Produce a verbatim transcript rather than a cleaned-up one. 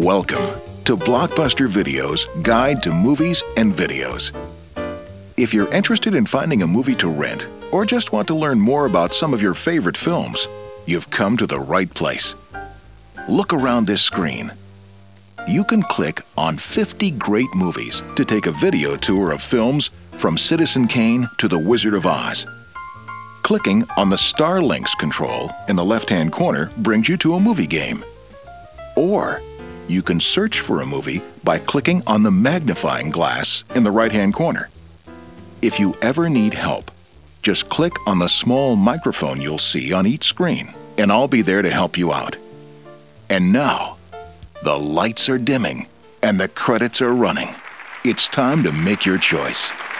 Welcome to Blockbuster Video's Guide to Movies and Videos. If you're interested in finding a movie to rent or just want to learn more about some of your favorite films, you've come to the right place. Look around this screen. You can click on fifty great movies to take a video tour of films from Citizen Kane to The Wizard of Oz. Clicking on the Star Links control in the left-hand corner brings you to a movie game. Or you can search for a movie by clicking on the magnifying glass in the right-hand corner. If you ever need help, just click on the small microphone you'll see on each screen, and I'll be there to help you out. And now, the lights are dimming and the credits are running. It's time to make your choice.